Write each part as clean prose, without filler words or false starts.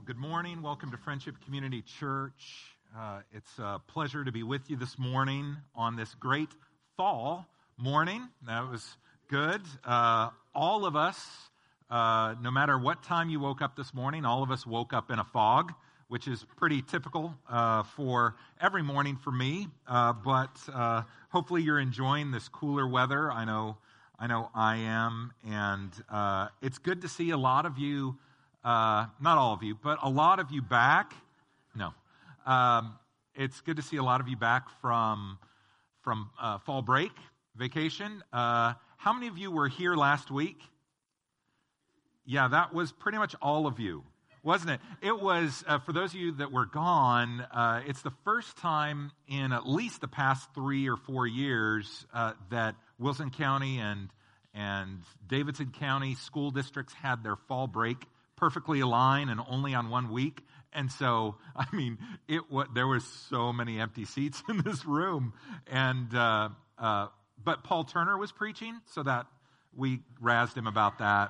Good morning. Welcome to Friendship Community Church. It's a pleasure to be with you this morning on this great fall morning. That was good. All of us, no matter what time you woke up this morning, all of us woke up in a fog, which is pretty typical for every morning for me. But hopefully you're enjoying this cooler weather. I know I am. And it's good to see a lot of you. Not all of you, but a lot of you back. No. It's good to see a lot of you back from fall break, vacation. How many of you were here last week? Yeah, that was pretty much all of you, wasn't it? It was, for those of you that were gone, it's the first time in at least the past 3 or 4 years that Wilson County and Davidson County school districts had their fall break perfectly aligned and only on 1 week. And so, I mean, there was so many empty seats in this room. And but Paul Turner was preaching, so that we razzed him about that.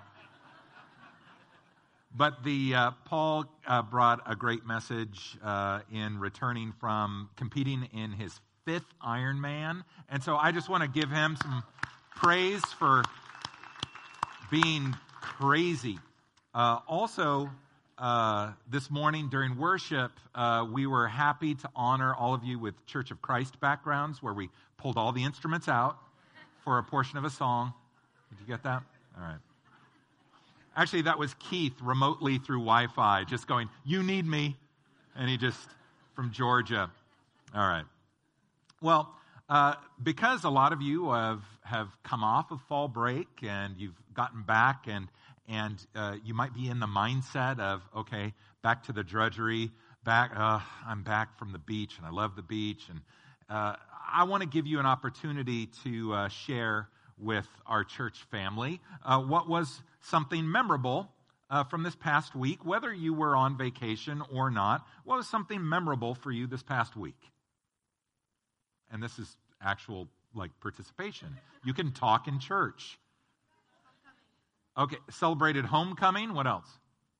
But Paul brought a great message in returning from competing in his 5th Ironman. And so I just want to give him some praise for being crazy. Also, this morning during worship, we were happy to honor all of you with Church of Christ backgrounds, where we pulled all the instruments out for a portion of a song. Did you get that? All right. Actually, that was Keith remotely through Wi-Fi, just going, "You need me," and he just, from Georgia. All right. Well, because a lot of you have come off of fall break and you've gotten back and you might be in the mindset of, okay, back to the drudgery, I'm back from the beach and I love the beach. And I want to give you an opportunity to share with our church family what was something memorable from this past week, whether you were on vacation or not. What was something memorable for you this past week? And this is actual participation. You can talk in church. Okay, celebrated homecoming. What else?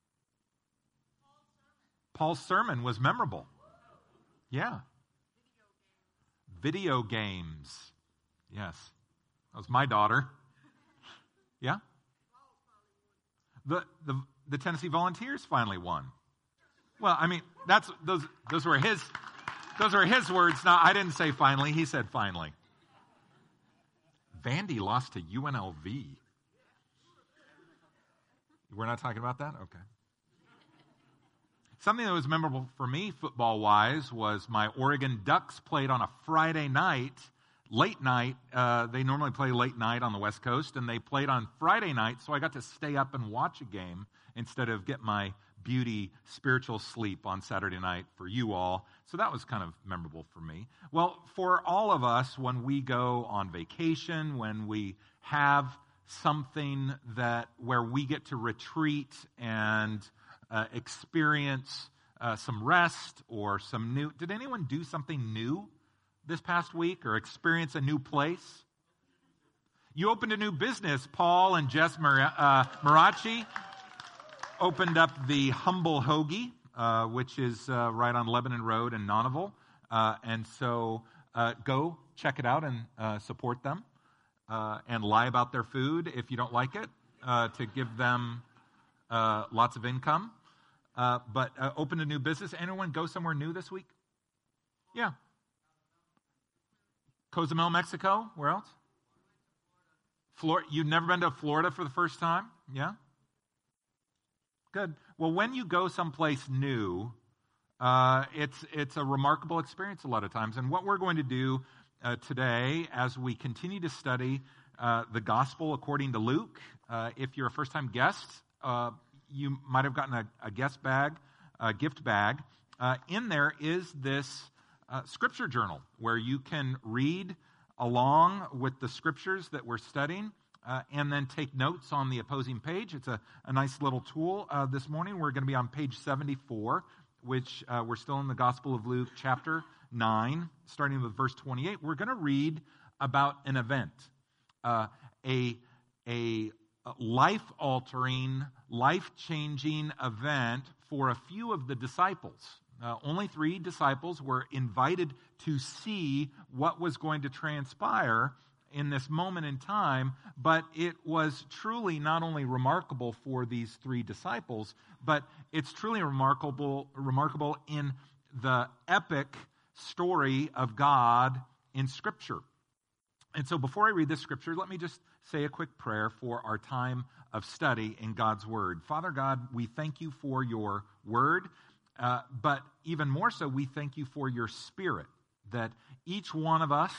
Paul's sermon was memorable. Yeah. Video games. Yes. That was my daughter. Yeah? The Tennessee Volunteers finally won. Well, I mean, those were his words. Now, I didn't say finally. He said finally. Vandy lost to UNLV. We're not talking about that? Okay. Something that was memorable for me, football-wise, was my Oregon Ducks played on a Friday night, late night. They normally play late night on the West Coast, and they played on Friday night, so I got to stay up and watch a game instead of get my beauty spiritual sleep on Saturday night for you all. So that was kind of memorable for me. Well, for all of us, when we go on vacation, when we have something where we get to retreat and experience some rest or some new. Did anyone do something new this past week or experience a new place? You opened a new business. Paul and Jess Marachi opened up the Humble Hoagie, which is right on Lebanon Road in Nonneville. And so go check it out and support them. And lie about their food if you don't like it, to give them lots of income. But open a new business. Anyone go somewhere new this week? Yeah. Cozumel, Mexico. Where else? Florida. You've never been to Florida for the first time? Yeah? Good. Well, when you go someplace new, it's a remarkable experience a lot of times. And what we're going to do today, as we continue to study the gospel according to Luke, if you're a first-time guest, you might have gotten a gift bag. In there is this scripture journal where you can read along with the scriptures that we're studying and then take notes on the opposing page. It's a nice little tool. This morning we're going to be on page 74, which we're still in the Gospel of Luke, chapter 9, starting with verse 28. We're going to read about an event, a life-altering, life-changing event for a few of the disciples. Only 3 disciples were invited to see what was going to transpire in this moment in time, but it was truly not only remarkable for these 3 disciples, but it's truly remarkable in the epic story of God in Scripture. And so before I read this Scripture, let me just say a quick prayer for our time of study in God's Word. Father God, we thank you for your Word, but even more so, we thank you for your Spirit, that each one of us,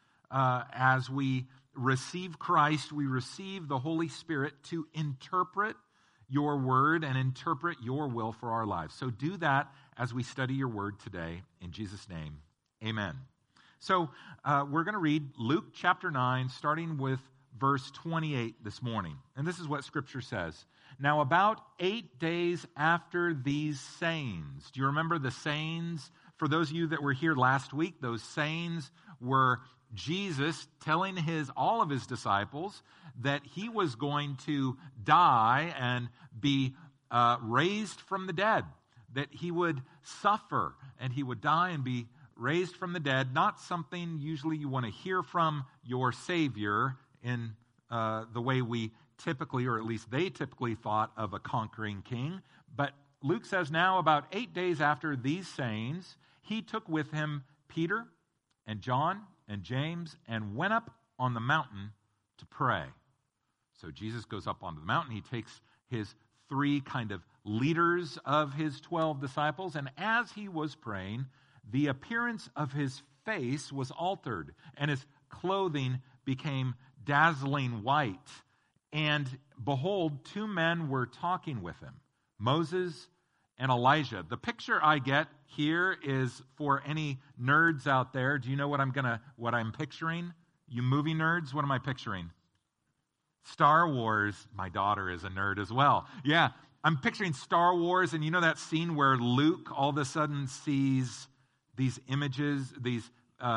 as we receive Christ, we receive the Holy Spirit to interpret your word and interpret your will for our lives. So do that as we study your word today. In Jesus' name, amen. So we're going to read Luke chapter 9, starting with verse 28 this morning. And this is what Scripture says. Now, about 8 days after these sayings, do you remember the sayings? For those of you that were here last week, those sayings were Jesus telling all of his disciples that he was going to die and be raised from the dead, that he would suffer and he would die and be raised from the dead. Not something usually you want to hear from your Savior in the way we typically, or at least they typically thought of a conquering king. But Luke says now, about 8 days after these sayings, he took with him Peter and John and James and went up on the mountain to pray. So Jesus goes up onto the mountain. He takes his 3 kind of leaders of his 12 disciples. And as he was praying, the appearance of his face was altered, and his clothing became dazzling white. And behold, 2 men were talking with him, Moses and Elijah. The picture I get here is for any nerds out there. Do you know what I'm picturing? You movie nerds, what am I picturing? Star Wars. My daughter is a nerd as well. Yeah, I'm picturing Star Wars, and you know that scene where Luke all of a sudden sees these images, these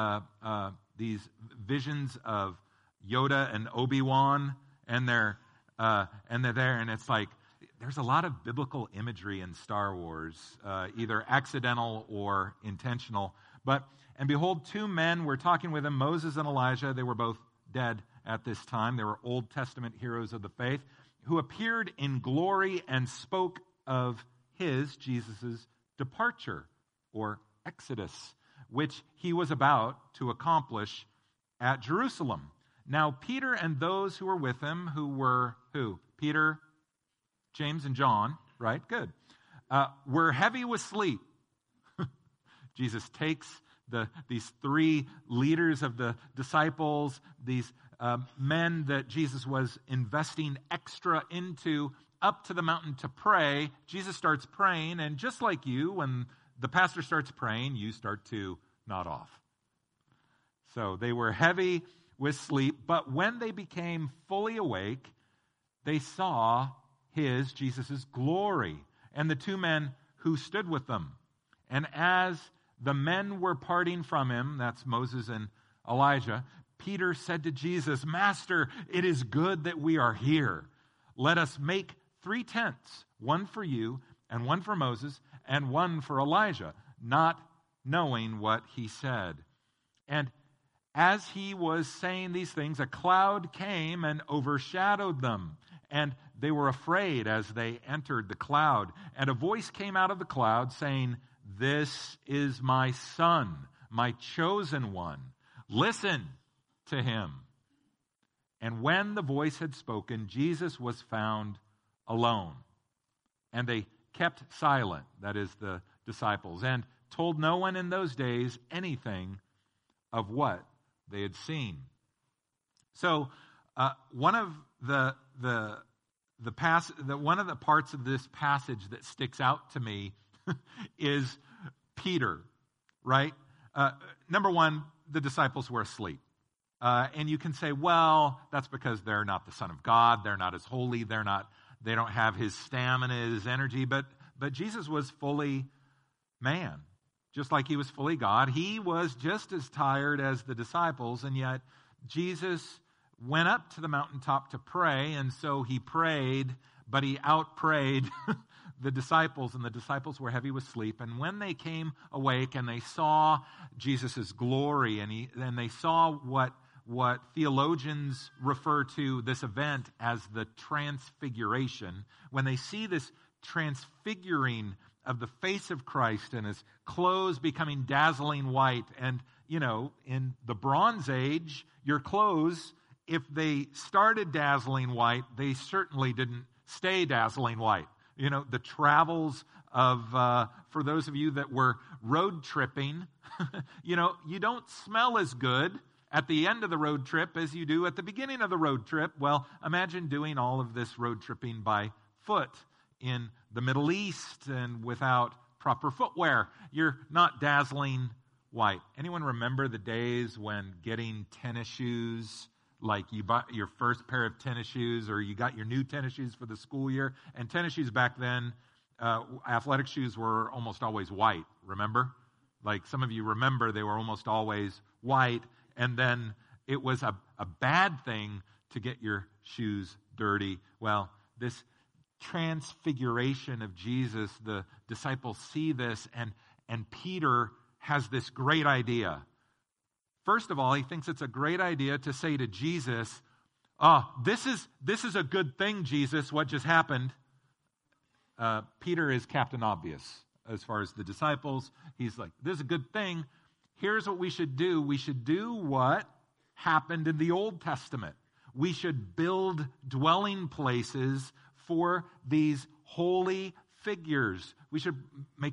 visions of Yoda and Obi-Wan, and they're there, and it's like, there's a lot of biblical imagery in Star Wars, either accidental or intentional. And behold, 2 men were talking with him, Moses and Elijah. They were both dead at this time. They were Old Testament heroes of the faith, who appeared in glory and spoke of Jesus' departure, or exodus, which he was about to accomplish at Jerusalem. Now, Peter and those who were with him, who were who? Peter, James, and John, right? Good. Were heavy with sleep. Jesus takes these 3 leaders of the disciples, these men that Jesus was investing extra into, up to the mountain to pray. Jesus starts praying, and just like you, when the pastor starts praying, you start to nod off. So they were heavy with sleep, but when they became fully awake, they saw Jesus' glory, and the 2 men who stood with them. And as the men were parting from him, that's Moses and Elijah, Peter said to Jesus, "Master, it is good that we are here. Let us make 3 tents, one for you, and one for Moses, and one for Elijah," not knowing what he said. And as he was saying these things, a cloud came and overshadowed them, and they were afraid as they entered the cloud. And a voice came out of the cloud saying, "This is my Son, my chosen one. Listen to him." And when the voice had spoken, Jesus was found alone. And they kept silent, that is the disciples, and told no one in those days anything of what they had seen. So one of the parts of this passage that sticks out to me is Peter, right? Number one, the disciples were asleep. And you can say, well, that's because they're not the Son of God. They're not as holy. They don't have his stamina, his energy. But Jesus was fully man, just like he was fully God. He was just as tired as the disciples, and yet Jesus went up to the mountaintop to pray, and so he prayed, but he out-prayed the disciples, and the disciples were heavy with sleep. And when they came awake and they saw Jesus' glory, and they saw what theologians refer to this event as the transfiguration, when they see this transfiguring of the face of Christ and his clothes becoming dazzling white, and, in the Bronze Age, your clothes, if they started dazzling white, they certainly didn't stay dazzling white. The travels of, for those of you that were road tripping, you don't smell as good at the end of the road trip as you do at the beginning of the road trip. Well, imagine doing all of this road tripping by foot in the Middle East and without proper footwear. You're not dazzling white. Anyone remember the days when getting tennis shoes, like you bought your first pair of tennis shoes, or you got your new tennis shoes for the school year? And tennis shoes back then, athletic shoes were almost always white, remember? Like some of you remember, they were almost always white, and then it was a bad thing to get your shoes dirty. Well, this transfiguration of Jesus, the disciples see this, and Peter has this great idea. First of all, he thinks it's a great idea to say to Jesus, this is a good thing, Jesus, what just happened. Peter is Captain Obvious as far as the disciples. He's like, this is a good thing. Here's what we should do. We should do what happened in the Old Testament. We should build dwelling places for these holy figures. We should make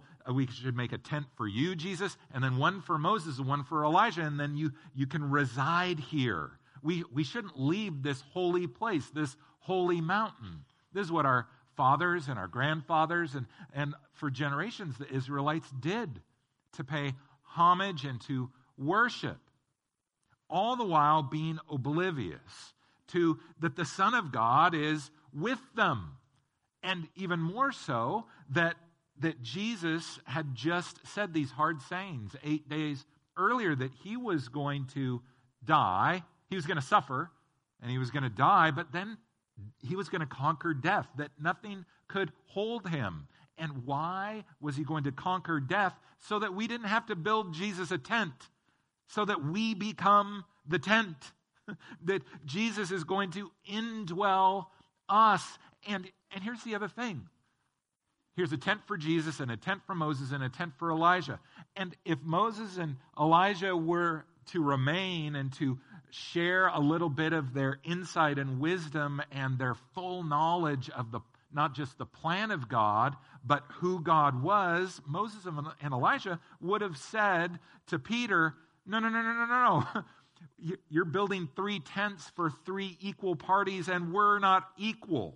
a tent for you, Jesus, and then one for Moses and one for Elijah, and then you can reside here. We shouldn't leave this holy place, this holy mountain. This is what our fathers and our grandfathers and for generations the Israelites did, to pay homage and to worship, all the while being oblivious to that the Son of God is with them. And even more so, that Jesus had just said these hard sayings 8 days earlier, that he was going to die, he was going to suffer, and he was going to die, but then he was going to conquer death, that nothing could hold him. And why was he going to conquer death? So that we didn't have to build Jesus a tent, so that we become the tent, that Jesus is going to indwell us. And here's the other thing. Here's a tent for Jesus and a tent for Moses and a tent for Elijah. And if Moses and Elijah were to remain and to share a little bit of their insight and wisdom and their full knowledge of not just the plan of God, but who God was, Moses and Elijah would have said to Peter, no. You're building 3 tents for 3 equal parties, and we're not equal.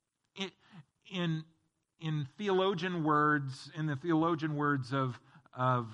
In the theologian words of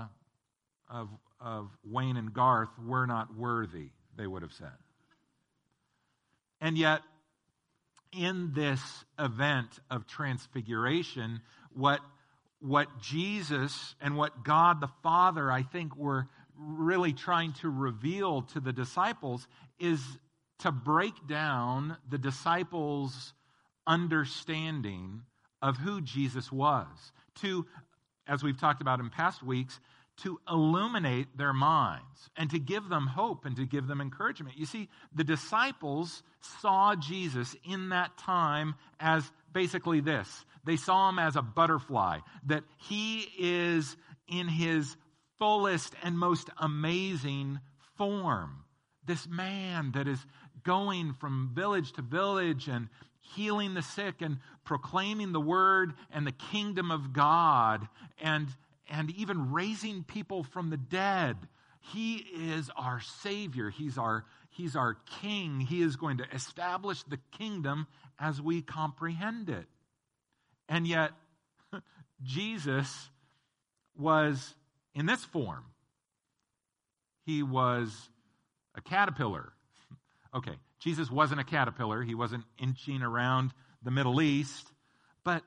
Wayne and Garth, we're not worthy, they would have said. And yet, in this event of transfiguration, what Jesus and what God the Father, I think, were really trying to reveal to the disciples is to break down the disciples' understanding of who Jesus was, to, as we've talked about in past weeks, to illuminate their minds and to give them hope and to give them encouragement. You see, the disciples saw Jesus in that time as basically this. They saw him as a butterfly, that he is in his fullest and most amazing form. This man that is going from village to village and healing the sick and proclaiming the word and the kingdom of God and even raising people from the dead. He is our Savior. He's our King. He is going to establish the kingdom as we comprehend it. And yet, Jesus was in this form. He was a caterpillar. Okay, Jesus wasn't a caterpillar. He wasn't inching around the Middle East. But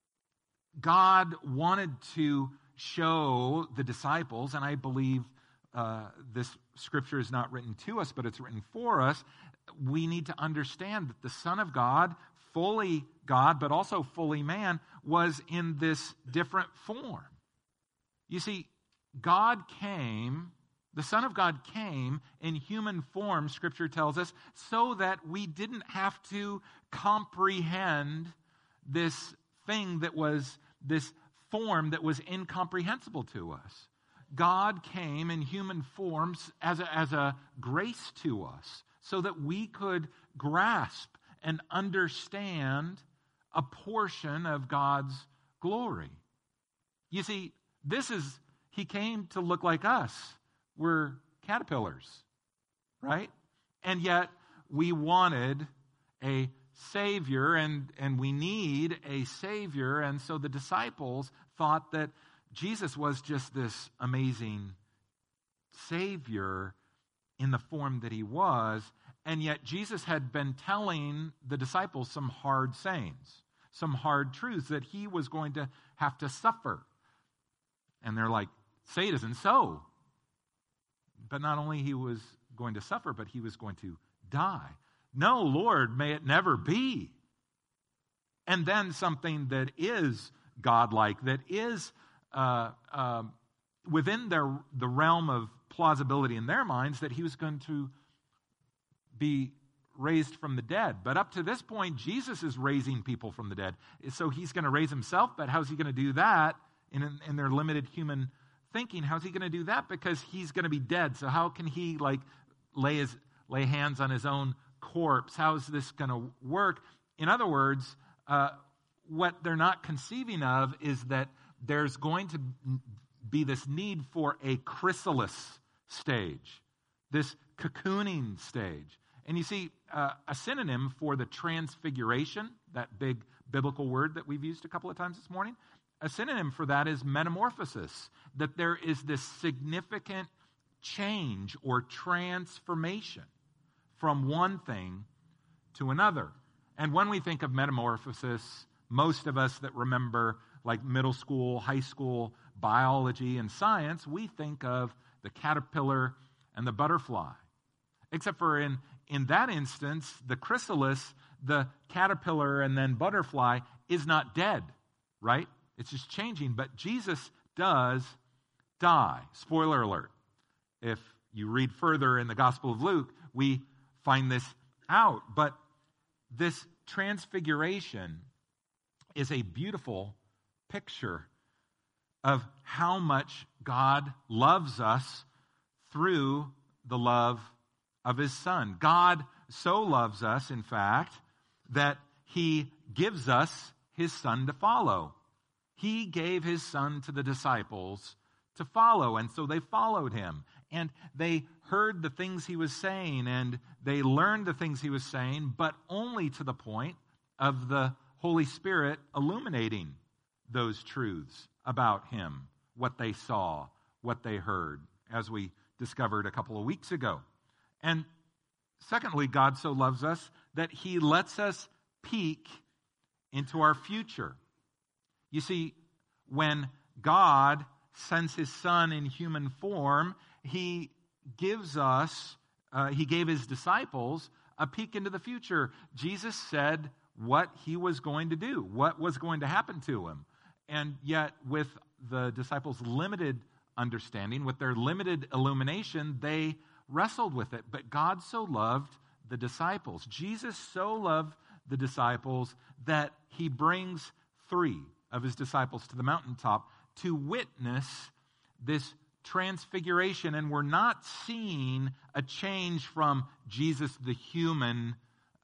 God wanted to show the disciples, and I believe this scripture is not written to us, but it's written for us, we need to understand that the Son of God, fully God, but also fully man, was in this different form. You see, God came, the Son of God came in human form, Scripture tells us, so that we didn't have to comprehend this thing that was, this form that was incomprehensible to us. God came in human forms as a grace to us so that we could grasp and understand a portion of God's glory. You see, he came to look like us. We're caterpillars, right? And yet we wanted a Savior, and we need a Savior, and so the disciples thought that Jesus was just this amazing Savior in the form that he was, and yet Jesus had been telling the disciples some hard sayings, some hard truths, that he was going to have to suffer. And they're like, say it isn't so. But not only he was going to suffer, but he was going to die. No, Lord, may it never be. And then something that is godlike, that is within the realm of plausibility in their minds, that he was going to be raised from the dead. But up to this point, Jesus is raising people from the dead. So he's going to raise himself, but how's he going to do that in their limited human thinking? How's he going to do that? Because he's going to be dead. So how can he lay hands on his own corpse? How is this going to work? In other words, what they're not conceiving of is that there's going to be this need for a chrysalis stage, this cocooning stage. And you see, a synonym for the transfiguration, that big biblical word that we've used a couple of times this morning, a synonym for that is metamorphosis, that there is this significant change or transformation from one thing to another. And when we think of metamorphosis, most of us that remember like middle school, high school biology and science, we think of the caterpillar and the butterfly. Except for in that instance, the chrysalis, the caterpillar and then butterfly is not dead, right? It's just changing. But Jesus does die. Spoiler alert. If you read further in the Gospel of Luke, we find this out. But this transfiguration is a beautiful picture of how much God loves us through the love of his Son. God so loves us, in fact, that he gives us his Son to follow. He gave his Son to the disciples to follow, and so they followed him. And they heard the things he was saying, and they learned the things he was saying, but only to the point of the Holy Spirit illuminating those truths about him, what they saw, what they heard, as we discovered a couple of weeks ago. And secondly, God so loves us that he lets us peek into our future. You see, when God sends his Son in human form, he gives us, he gave his disciples a peek into the future. Jesus said what he was going to do, what was going to happen to him. And yet, with the disciples' limited understanding, with their limited illumination, they wrestled with it. But God so loved the disciples. Jesus so loved the disciples that he brings 3 of his disciples to the mountaintop to witness this transfiguration. And we're not seeing a change from Jesus, the human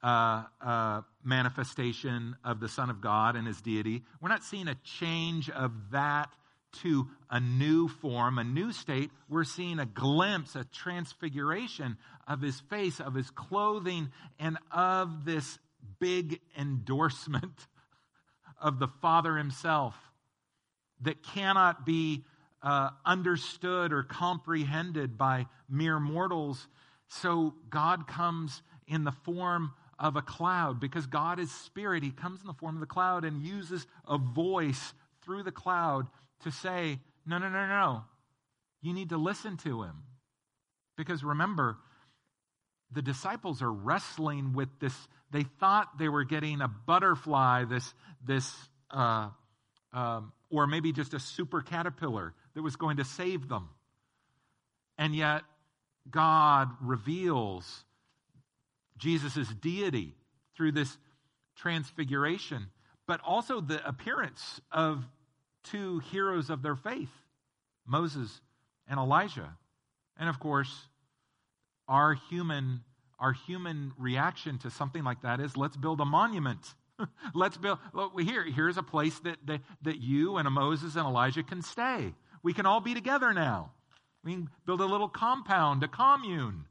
manifestation of the Son of God and his deity. We're not seeing a change of that to a new form, a new state. We're seeing a glimpse, a transfiguration of his face, of his clothing, and of this big endorsement of the Father himself that cannot be understood or comprehended by mere mortals. So God comes in the form of a cloud, because God is spirit. He comes in the form of the cloud and uses a voice through the cloud to say, no. You need to listen to him. Because remember, the disciples are wrestling with this. They thought they were getting a butterfly, or maybe just a super caterpillar that was going to save them. And yet, God reveals Jesus' deity through this transfiguration, but also the appearance of two heroes of their faith, Moses and Elijah. And of course, our human reaction to something like that is, let's build a monument. Here's a place that you and a Moses and Elijah can stay. We can all be together now. We can build a little compound, a commune.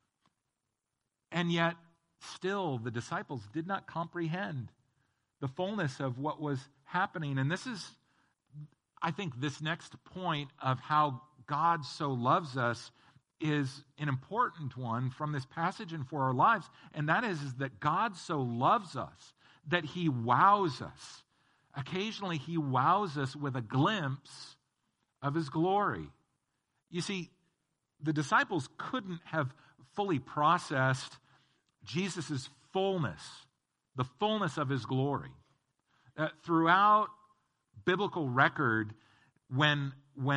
And yet, still, the disciples did not comprehend the fullness of what was happening. And this is, I think, this next point of how God so loves us is an important one from this passage and for our lives. And that is that God so loves us that he wows us. Occasionally, he wows us with a glimpse of his glory. You see, the disciples couldn't have fully processed Jesus' fullness, the fullness of his glory. Throughout biblical record, when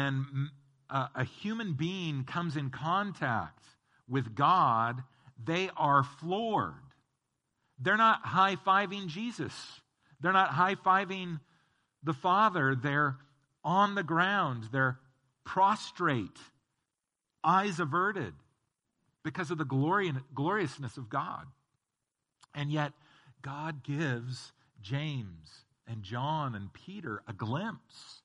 a human being comes in contact with God, they are floored. They're not high-fiving Jesus. They're not high-fiving the Father. They're on the ground. They're prostrate, eyes averted, because of the glory and gloriousness of God. And yet, God gives James and John and Peter a glimpse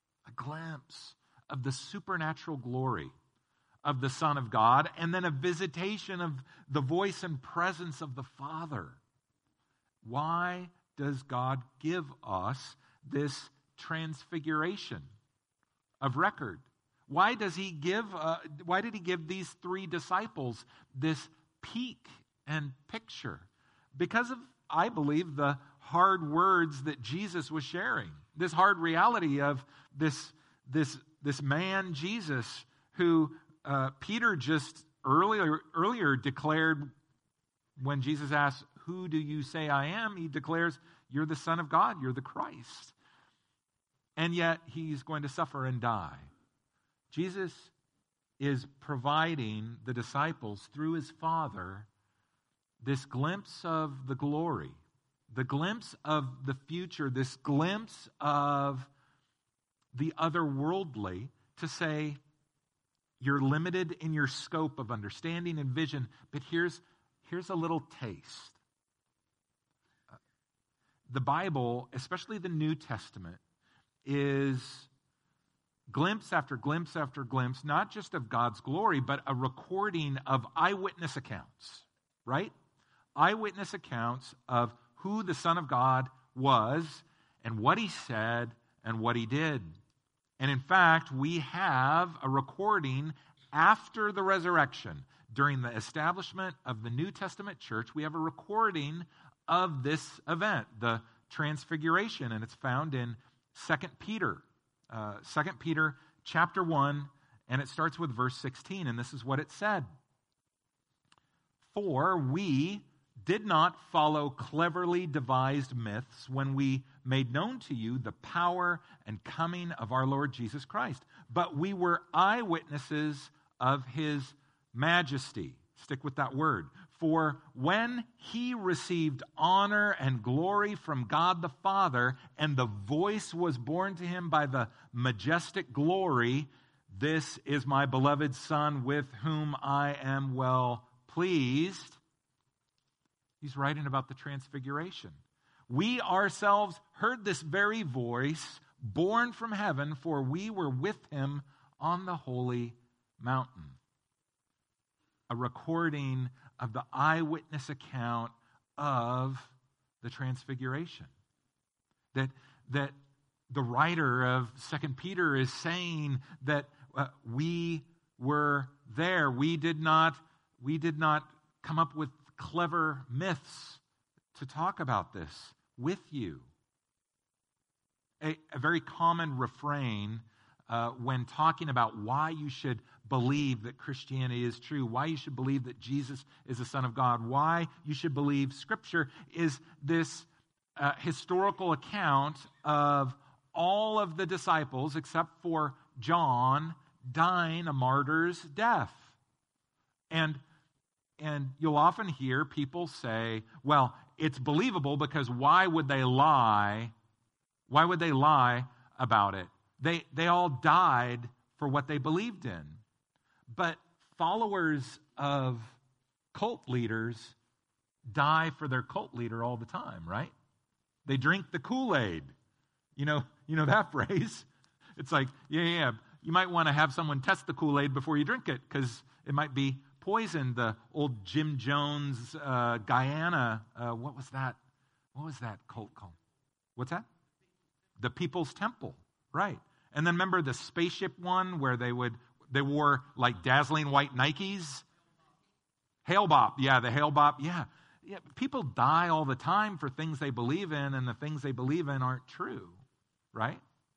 of the supernatural glory of the Son of God, and then a visitation of the voice and presence of the Father. Why does God give us this transfiguration of record? Why did he give these three disciples this peek and picture? Because of, I believe, the hard words that Jesus was sharing. This hard reality of this man, Jesus, who Peter just earlier declared when Jesus asked, "Who do you say I am?" He declares, "You're the Son of God, you're the Christ." And yet he's going to suffer and die. Jesus is providing the disciples through his Father this glimpse of the glory, the glimpse of the future, this glimpse of the otherworldly, to say, you're limited in your scope of understanding and vision, but here's a little taste. The Bible, especially the New Testament, is glimpse after glimpse after glimpse, not just of God's glory, but a recording of eyewitness accounts, right? Eyewitness accounts of who the Son of God was and what he said and what he did. And in fact, we have a recording after the resurrection. During the establishment of the New Testament church, we have a recording of this event, the Transfiguration, and it's found in 2 Peter. 2 Peter chapter 1, and it starts with verse 16, and this is what it said. "For we did not follow cleverly devised myths when we made known to you the power and coming of our Lord Jesus Christ, but we were eyewitnesses of his majesty." Stick with that word. "For when he received honor and glory from God the Father, and the voice was borne to him by the majestic glory, 'This is my beloved Son with whom I am well pleased.'" He's writing about the Transfiguration. "We ourselves heard this very voice born from heaven, for we were with him on the holy mountain." A recording of the eyewitness account of the Transfiguration. That the writer of 2 Peter is saying that we were there. We did not come up with clever myths to talk about this with you. A very common refrain when talking about why you should believe that Christianity is true, why you should believe that Jesus is the Son of God, why you should believe Scripture, is this historical account of all of the disciples, except for John, dying a martyr's death. And you'll often hear people say, well, it's believable because why would they lie? Why would they lie about it? They all died for what they believed in. But followers of cult leaders die for their cult leader all the time, right? They drink the Kool-Aid. You know that phrase? It's like, yeah. You might want to have someone test the Kool-Aid before you drink it because it might be poison. The old Jim Jones, Guyana, what was that? What was that cult called? What's that? The People's Temple, right. And then remember the spaceship one where they wore like dazzling white Nikes? Hale-Bopp, yeah, the Hale-Bopp, yeah. People die all the time for things they believe in, and the things they believe in aren't true, right?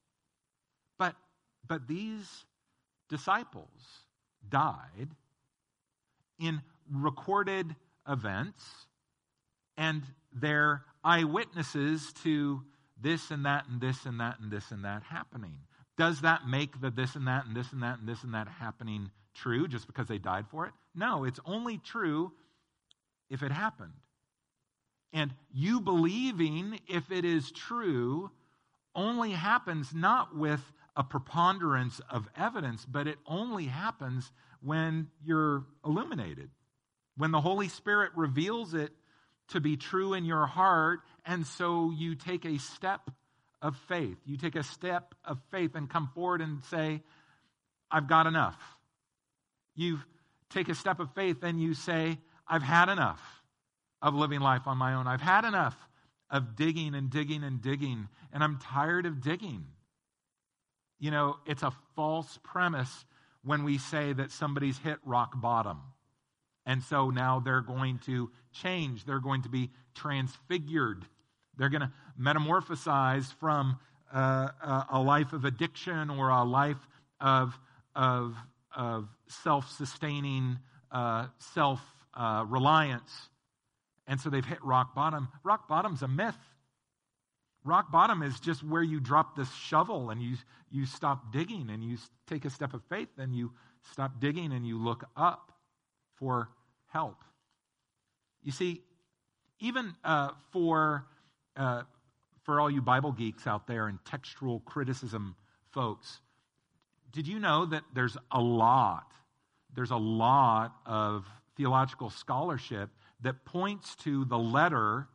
But these disciples died in recorded events, and they're eyewitnesses to this and that and this and that and this and that happening. Does that make the this and that and this and that and this and that happening true just because they died for it? No, it's only true if it happened. And you believing if it is true only happens not with a preponderance of evidence, but it only happens when you're illuminated, when the Holy Spirit reveals it to be true in your heart, and so you take a step of faith. You take a step of faith and come forward and say, I've got enough. You take a step of faith and you say, I've had enough of living life on my own. I've had enough of digging and digging and digging, and I'm tired of digging. You know, it's a false premise when we say that somebody's hit rock bottom. And so now they're going to change. They're going to be transfigured. They're going to metamorphosize from a life of addiction or a life of self-sustaining, self-reliance. And so they've hit rock bottom. Rock bottom's a myth. Rock bottom is just where you drop this shovel and you stop digging and you take a step of faith and you stop digging and you look up for help. You see, even for all you Bible geeks out there and textual criticism folks, did you know that there's a lot of theological scholarship that points to the letter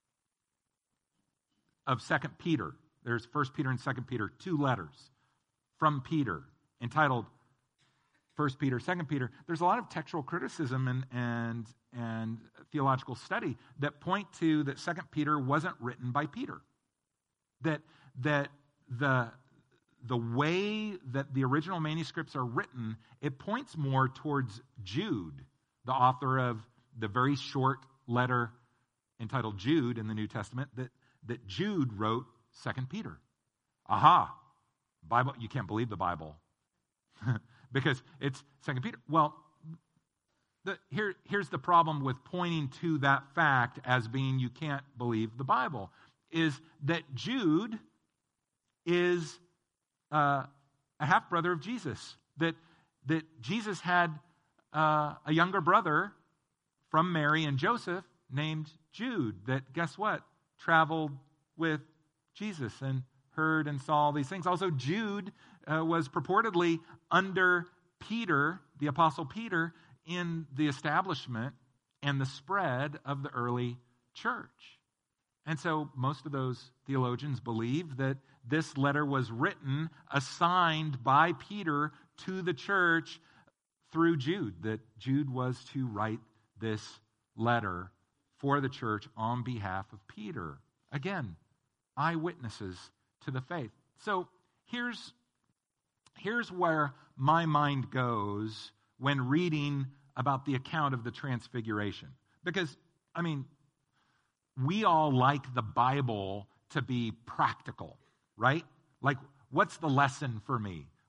of 2 Peter. There's 1 Peter and 2 Peter, two letters from Peter entitled 1 Peter, 2 Peter. There's a lot of textual criticism and theological study that point to that 2 Peter wasn't written by Peter. That the way that the original manuscripts are written, it points more towards Jude, the author of the very short letter entitled Jude in the New Testament, that Jude wrote 2 Peter. Aha! Bible, you can't believe the Bible. Because it's 2 Peter. Well, here's the problem with pointing to that fact as being you can't believe the Bible, is that Jude is a half-brother of Jesus. That Jesus had a younger brother from Mary and Joseph named Jude that, guess what, traveled with Jesus and heard and saw all these things. Also, Jude was purportedly under Peter, the Apostle Peter, in the establishment and the spread of the early church. And so most of those theologians believe that this letter was written, assigned by Peter to the church through Jude, that Jude was to write this letter for the church on behalf of Peter. Again, eyewitnesses to the faith. So here's where my mind goes when reading about the account of the Transfiguration. Because, I mean, we all like the Bible to be practical, right? Like, what's the lesson for me?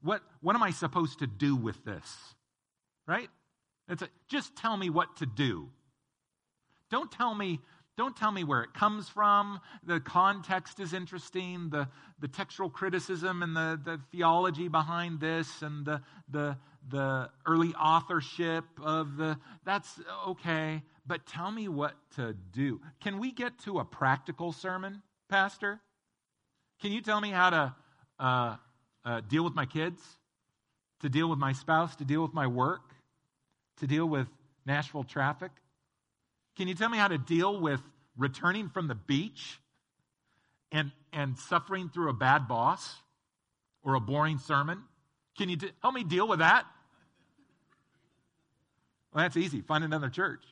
What am I supposed to do with this? Right? Just tell me what to do. Don't tell me where it comes from. The context is interesting. The textual criticism and the theology behind this and the early authorship of that's okay. But tell me what to do. Can we get to a practical sermon, Pastor? Can you tell me how to deal with my kids, to deal with my spouse, to deal with my work, to deal with Nashville traffic? Can you tell me how to deal with returning from the beach and suffering through a bad boss or a boring sermon? Can you help me deal with that? Well, that's easy. Find another church.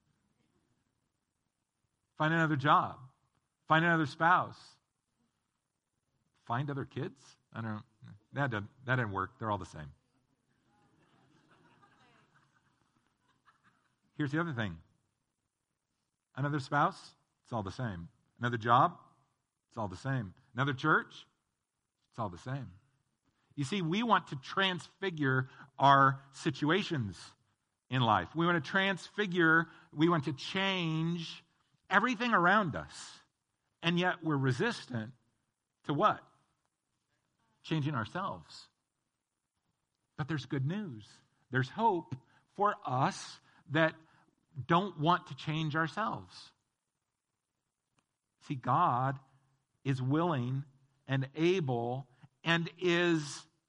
Find another job. Find another spouse. Find other kids? I don't know. That didn't work. They're all the same. Here's the other thing. Another spouse? It's all the same. Another job? It's all the same. Another church? It's all the same. You see, we want to transfigure our situations in life. We want to change everything around us. And yet we're resistant to what? Changing ourselves. But there's good news. There's hope for us that don't want to change ourselves. See, God is willing and able and is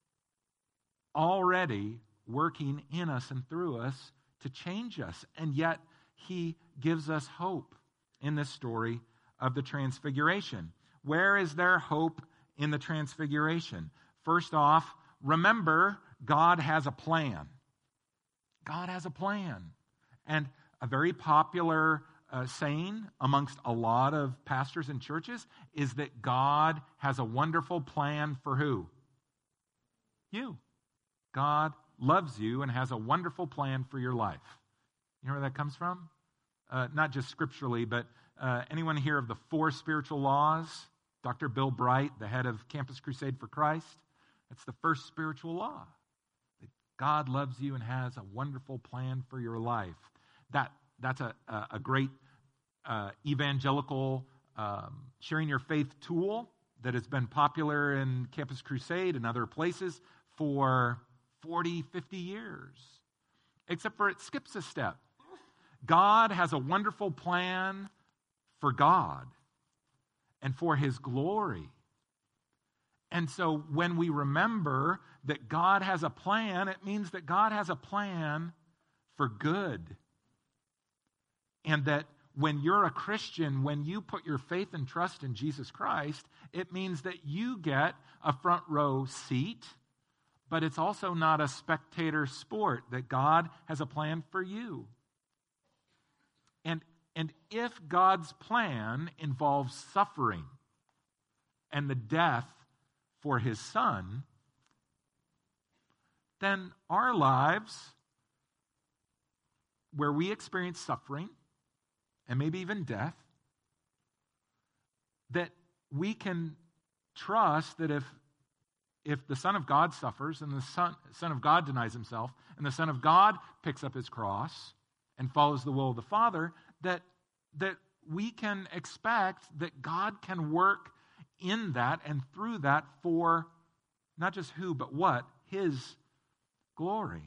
already working in us and through us to change us. And yet he gives us hope in this story of the Transfiguration. Where is there hope in the Transfiguration? First off, remember, God has a plan. God has a plan. And a very popular saying amongst a lot of pastors and churches is that God has a wonderful plan for who? You. God loves you and has a wonderful plan for your life. You know where that comes from? Not just scripturally, but anyone hear of the 4 spiritual laws? Dr. Bill Bright, the head of Campus Crusade for Christ. That's the first spiritual law. That God loves you and has a wonderful plan for your life. That's a great evangelical sharing your faith tool that has been popular in Campus Crusade and other places for 40, 50 years. Except for it skips a step. God has a wonderful plan for God and for his glory. And so when we remember that God has a plan, it means that God has a plan for good. And that when you're a Christian, when you put your faith and trust in Jesus Christ, it means that you get a front row seat, but it's also not a spectator sport, that God has a plan for you. And if God's plan involves suffering and the death for his Son, then our lives, where we experience suffering, and maybe even death, that we can trust that if the Son of God suffers and the Son of God denies himself and the Son of God picks up his cross and follows the will of the Father, that we can expect that God can work in that and through that for not just who, but what? His glory.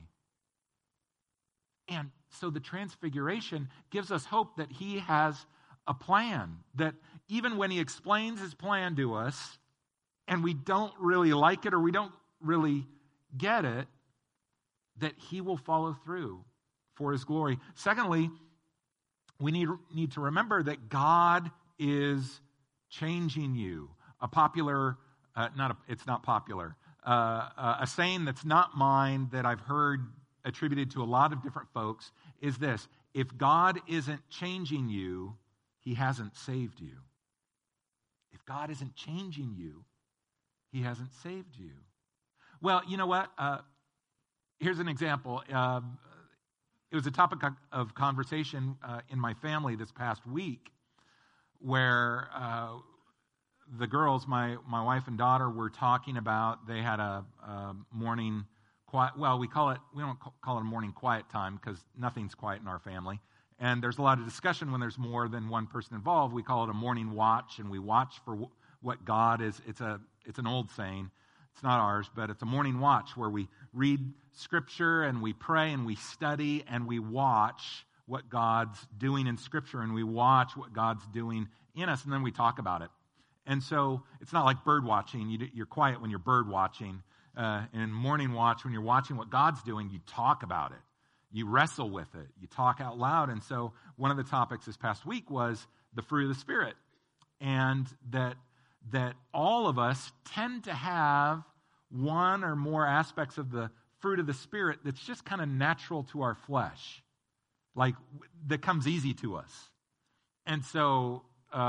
And so the Transfiguration gives us hope that he has a plan, that even when he explains his plan to us and we don't really like it or we don't really get it, that he will follow through for his glory. Secondly, we need to remember that God is changing you. A popular, it's not popular, a saying that's not mine that I've heard attributed to a lot of different folks is this: if God isn't changing you, he hasn't saved you. If God isn't changing you, he hasn't saved you. Well, you know what? Here's an example. It was a topic of conversation in my family this past week where the girls, my wife and daughter, were talking about, they had a morning quiet, well, we don't call it a morning quiet time because nothing's quiet in our family. And there's a lot of discussion when there's more than one person involved. We call it a morning watch, and we watch for what God is. It's an old saying. It's not ours, but it's a morning watch where we read Scripture and we pray and we study and we watch what God's doing in Scripture and we watch what God's doing in us, and then we talk about it. And so it's not like bird watching. You're quiet when you're bird watching. In morning watch, when you're watching what God's doing, you talk about it. You wrestle with it. You talk out loud. And so one of the topics this past week was the fruit of the Spirit, and that all of us tend to have one or more aspects of the fruit of the Spirit that's just kind of natural to our flesh, like that comes easy to us. And so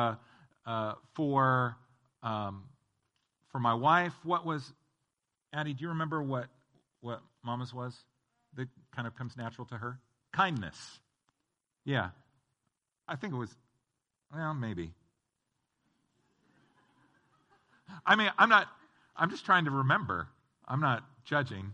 for my wife, what was, Addie, do you remember what Mama's was that kind of comes natural to her? Kindness. Yeah. I think it was, well, maybe. I mean, I'm just trying to remember. I'm not judging.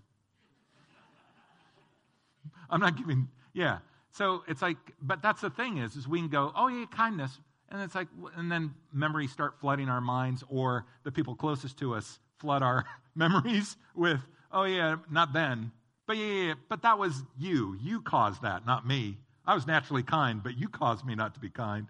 I'm not giving, yeah. So it's like, but that's the thing is we can go, oh yeah, kindness. And it's like, and then memories start flooding our minds, or the people closest to us flood our memories with, oh yeah, not then. But yeah, but that was you. You caused that, not me. I was naturally kind, but you caused me not to be kind.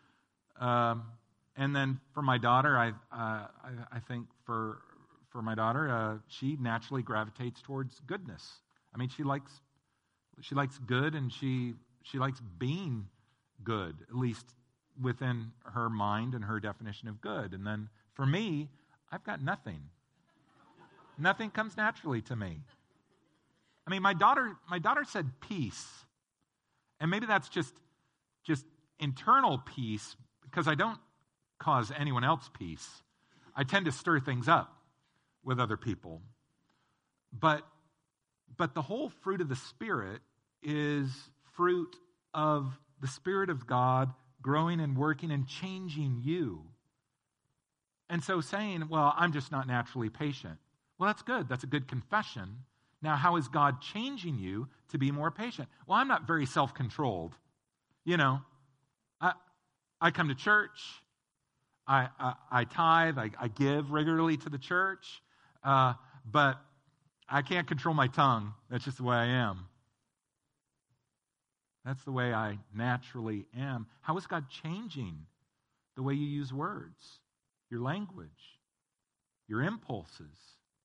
And then for my daughter, I think for my daughter, she naturally gravitates towards goodness. I mean, she likes good, and she likes being good, at least within her mind and her definition of good. And then for me, I've got nothing. Nothing comes naturally to me. I mean, my daughter said peace. And maybe that's just internal peace, because I don't cause anyone else peace. I tend to stir things up with other people. But the whole fruit of the Spirit is fruit of the Spirit of God growing and working and changing you. And so saying, well, I'm just not naturally patient. Well, that's good. That's a good confession. Now, how is God changing you to be more patient? Well, I'm not very self-controlled. You know, I come to church. I tithe. I give regularly to the church. But I can't control my tongue. That's just the way I am. That's the way I naturally am. How is God changing the way you use words, your language, your impulses?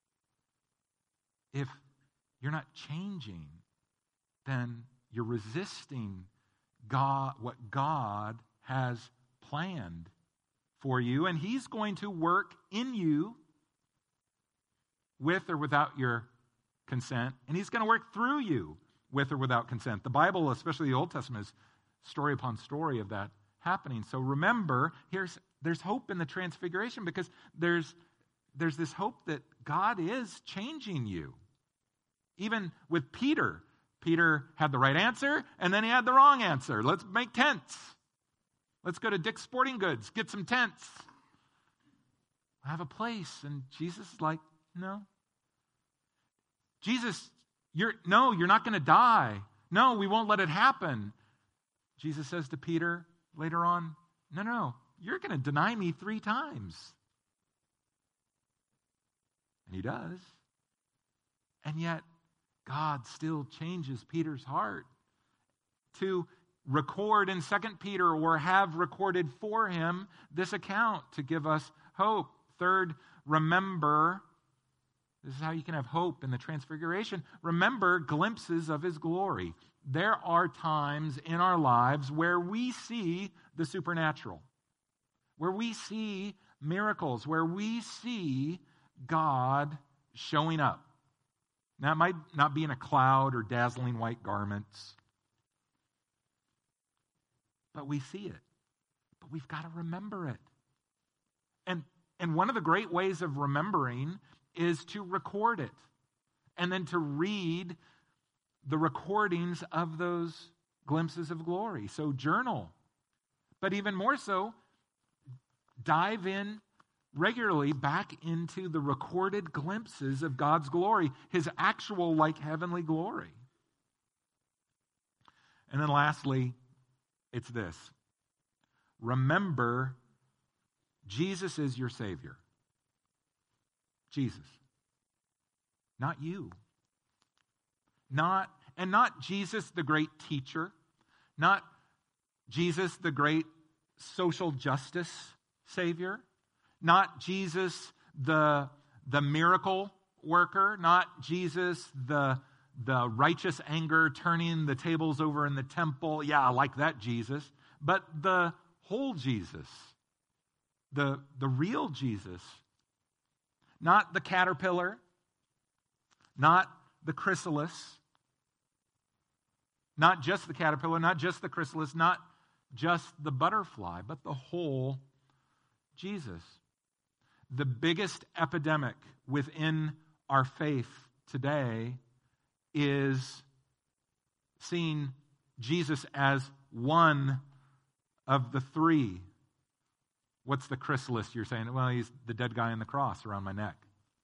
If you're not changing, then you're resisting God, what God has planned for you, and He's going to work in you with or without your consent, and He's going to work through you with or without consent. The Bible, especially the Old Testament, is story upon story of that happening. So remember, there's hope in the transfiguration, because there's this hope that God is changing you. Even with Peter had the right answer, and then he had the wrong answer. Let's make tents. Let's go to Dick's Sporting Goods, get some tents. I have a place. And Jesus is like, no. Jesus, you're not going to die. No, we won't let it happen. Jesus says to Peter later on, no, you're going to deny me 3 times. And he does. And yet, God still changes Peter's heart to record in 2 Peter, or have recorded for him, this account to give us hope. Third, remember, this is how you can have hope in the transfiguration. Remember glimpses of His glory. There are times in our lives where we see the supernatural, where we see miracles, where we see God showing up. Now, it might not be in a cloud or dazzling white garments, but we see it. But we've got to remember it. And one of the great ways of remembering is to record it, and then to read the recordings of those glimpses of glory. So journal. But even more so, dive in regularly back into the recorded glimpses of God's glory, his actual, like, heavenly glory. And then lastly, it's this. Remember, Jesus is your Savior. Jesus. Not you. Not Jesus, the great teacher. Not Jesus, the great social justice Savior. Not Jesus, the miracle worker. Not Jesus, the righteous anger turning the tables over in the temple. Yeah, I like that Jesus. But the whole Jesus. The real Jesus. Not the caterpillar. Not the chrysalis. Not just the caterpillar, not just the chrysalis, not just the butterfly, but the whole Jesus. The biggest epidemic within our faith today is seeing Jesus as one of the three. What's the chrysalis you're saying? Well, he's the dead guy on the cross around my neck.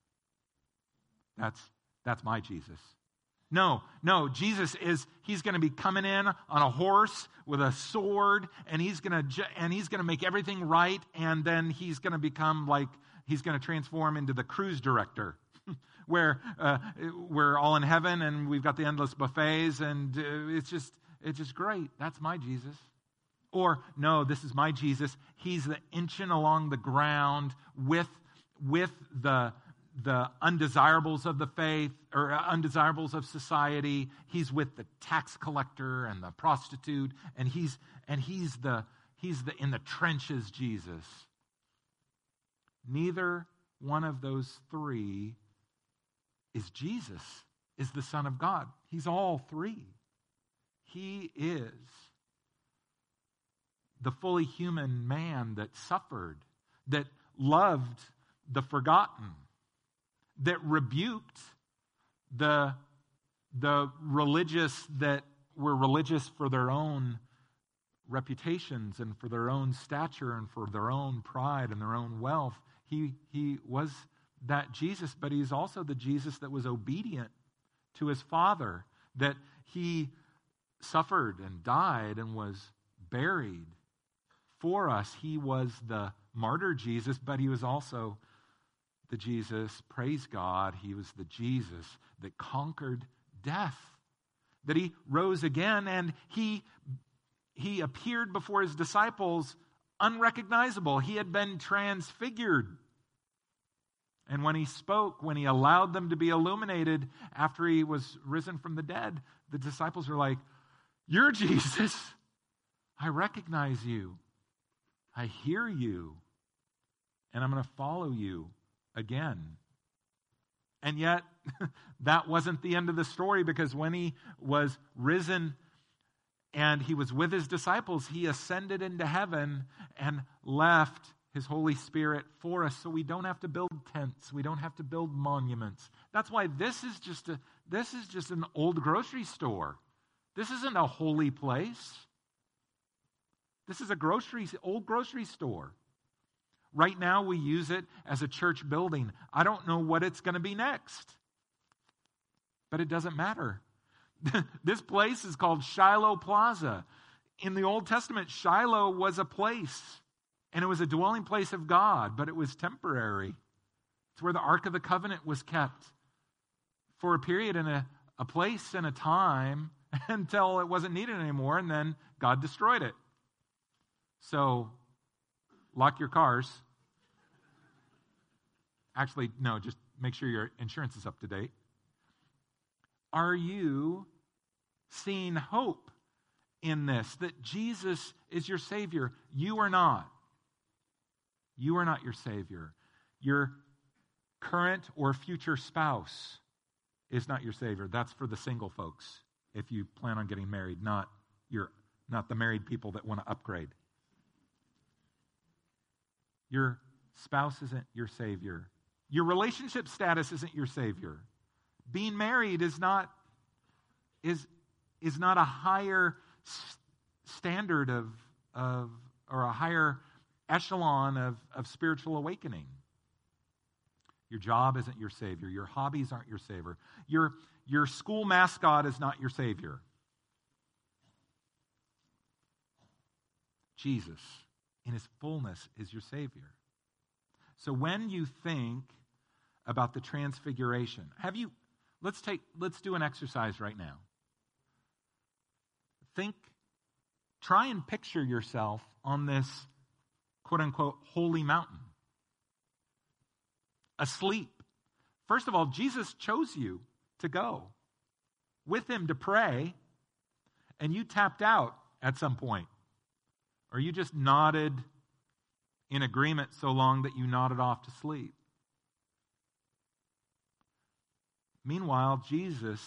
That's my Jesus. No, Jesus he's going to be coming in on a horse with a sword, and he's going to make everything right, and then he's going to become like, he's going to transform into the cruise director, where we're all in heaven, and we've got the endless buffets, and it's just great. That's my Jesus. Or, no, this is my Jesus. He's the inching along the ground with the undesirables of the faith, or undesirables of society. He's with the tax collector and the prostitute, and he's the in the trenches Jesus. Neither one of those three is Jesus, is the Son of God. He's all three. He is the fully human man that suffered, that loved the forgotten, that rebuked the religious that were religious for their own reputations and for their own stature and for their own pride and their own wealth. He was that Jesus, but he's also the Jesus that was obedient to his Father, that he suffered and died and was buried for us. He was the martyr Jesus, but he was also the Jesus, praise God, he was the Jesus that conquered death, that he rose again, and he appeared before his disciples unrecognizable. He had been transfigured. And when he spoke, when he allowed them to be illuminated after he was risen from the dead, the disciples were like, "You're Jesus. I recognize you. I hear you. And I'm going to follow you again." And yet, that wasn't the end of the story, because when he was risen and he was with his disciples, he ascended into heaven and left his Holy Spirit for us, so we don't have to build tents. We don't have to build monuments. That's why this is just an old grocery store. This isn't a holy place. This is old grocery store. Right now, we use it as a church building. I don't know what it's going to be next, but it doesn't matter. This place is called Shiloh Plaza. In the Old Testament, Shiloh was a place, and it was a dwelling place of God, but it was temporary. It's where the Ark of the Covenant was kept for a period and a place and a time until it wasn't needed anymore, and then God destroyed it. So, lock your cars. Actually, no, just make sure your insurance is up to date. Are you seeing hope in this, that Jesus is your Savior? You are not. You are not your Savior. Your current or future spouse is not your Savior. That's for the single folks, if you plan on getting married, not the married people that want to upgrade. Your spouse isn't your Savior. Your relationship status isn't your Savior. Being married is not a higher standard of or a higher echelon of spiritual awakening. Your job isn't your Savior. Your hobbies aren't your Savior. Your school mascot is not your Savior. Jesus, in his fullness, is your Savior. So when you think about the transfiguration, let's do an exercise right now. Try and picture yourself on this quote-unquote holy mountain. Asleep. First of all, Jesus chose you to go with him to pray, and you tapped out at some point. Or you just nodded in agreement so long that you nodded off to sleep. Meanwhile, Jesus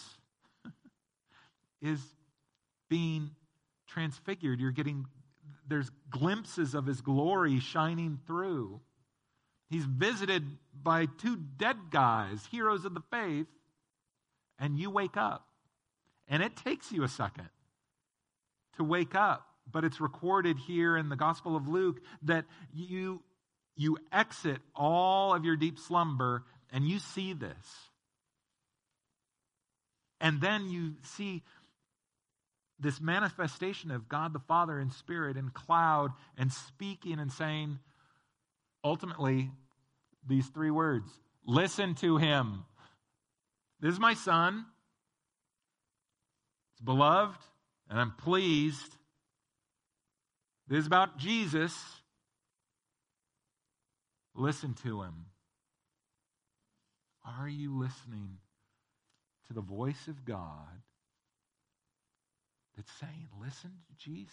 is being transfigured. There's glimpses of his glory shining through. He's visited by two dead guys, heroes of the faith, and you wake up. And it takes you a second to wake up. But it's recorded here in the Gospel of Luke that you exit all of your deep slumber and you see this. And then you see this manifestation of God the Father in spirit and cloud and speaking and saying, ultimately, these three words: listen to him. This is my son. It's beloved, and I'm pleased. This is about Jesus. Listen to him. Are you listening to the voice of God that's saying, listen to Jesus?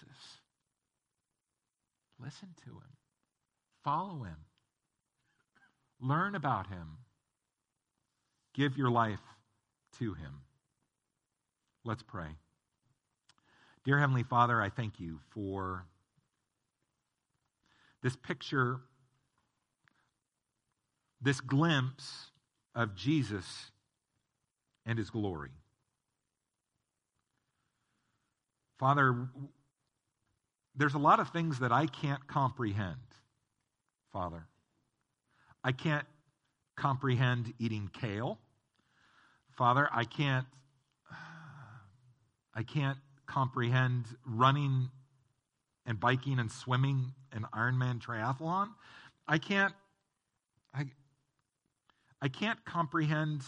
Listen to him. Follow him. Learn about him. Give your life to him. Let's pray. Dear Heavenly Father, I thank you for this picture, this glimpse of Jesus and his glory. Father, there's a lot of things that I can't comprehend, Father. I can't comprehend eating kale. Father, I can't comprehend running and biking and swimming an Ironman triathlon. I can't comprehend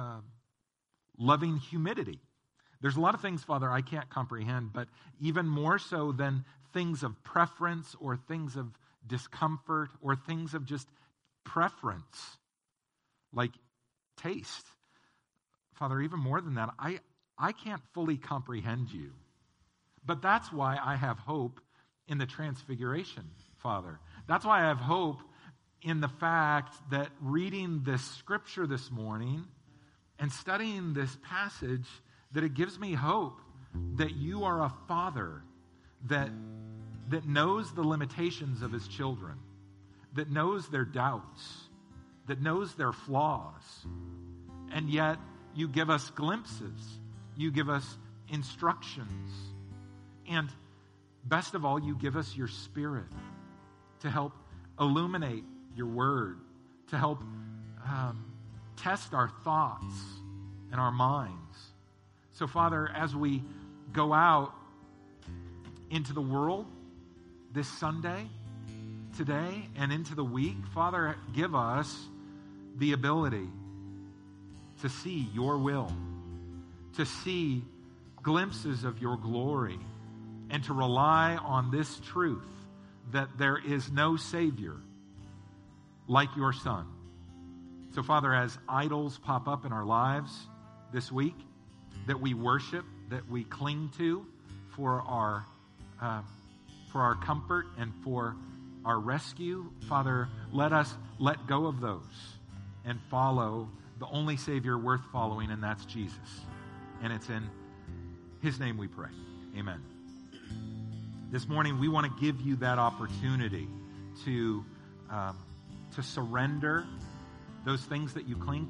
loving humidity. There's a lot of things, Father, I can't comprehend, but even more so than things of preference or things of discomfort or things of just preference, like taste. Father, even more than that, I can't fully comprehend you. But that's why I have hope in the transfiguration, Father. That's why I have hope in the fact that reading this scripture this morning and studying this passage, that it gives me hope that you are a father that knows the limitations of his children, that knows their doubts, that knows their flaws, and yet you give us glimpses, you give us instructions, and best of all, you give us your Spirit to help illuminate your word, to help test our thoughts and our minds. So, Father, as we go out into the world this Sunday, today, and into the week, Father, give us the ability to see your will, to see glimpses of your glory, and to rely on this truth that there is no Savior like your Son. So, Father, as idols pop up in our lives this week, that we worship, that we cling to for our comfort and for our rescue, Father, let us let go of those and follow the only Savior worth following, and that's Jesus. And it's in his name we pray. Amen. This morning, we want to give you that opportunity to surrender those things that you cling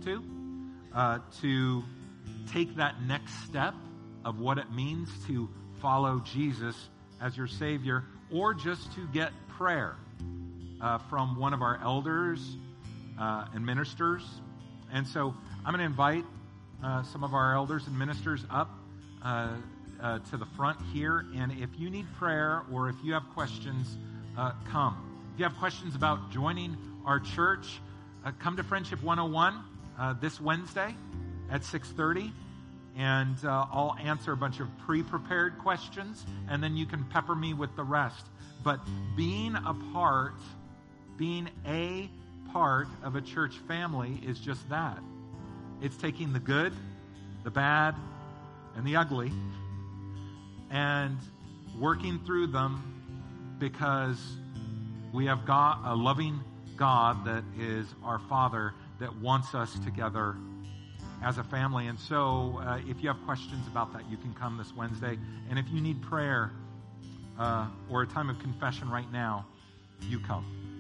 to take that next step of what it means to follow Jesus as your Savior, or just to get prayer from one of our elders and ministers. And so I'm going to invite some of our elders and ministers up to the front here. And if you need prayer or if you have questions, come. If you have questions about joining our church, come to Friendship 101 this Wednesday at 6:30. And I'll answer a bunch of pre-prepared questions, and then you can pepper me with the rest. But being a part of a church family is just that. It's taking the good, the bad, and the ugly, and working through them, because we have a loving God that is our Father that wants us together as a family. And so if you have questions about that, you can come this Wednesday. And if you need prayer or a time of confession right now, you come.